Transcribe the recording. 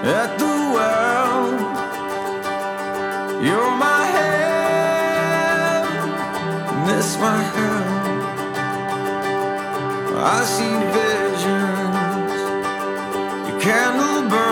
at the world. You're my hand, this my hand. I see visions, the candle burns.